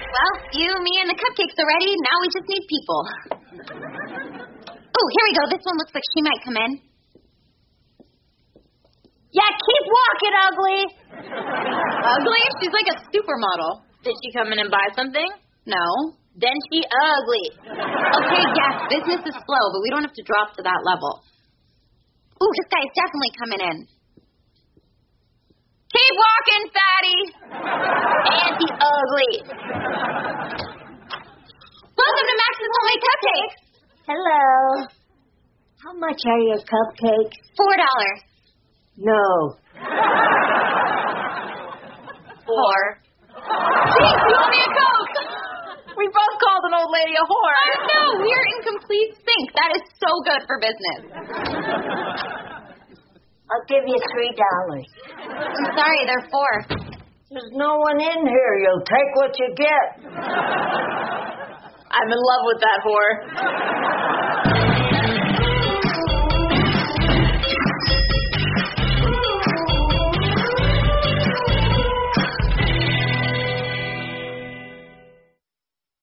Well, you, me, and the cupcakes are ready. Now we just need people. Oh, here we go. This one looks like she might come in. Yeah, keep walking, Ugly. Ugly? She's like a supermodel. Did she come in and buy something? No. Then she ugly. Okay, yes, business is slow, but we don't have to drop to that level. Ooh, this guy is definitely coming in. Keep walking, fatty. Anti-ugly. Welcome to Max's Homemade Cupcakes. Hello. How much are your cupcakes? $4. No. 4. Jinx, you owe me a Coke. We both called an old lady a whore. I know, we're in complete sync. That is so good for business. I'll give you $3. I'm sorry, they're 4. There's no one in here. You'll take what you get. I'm in love with that whore.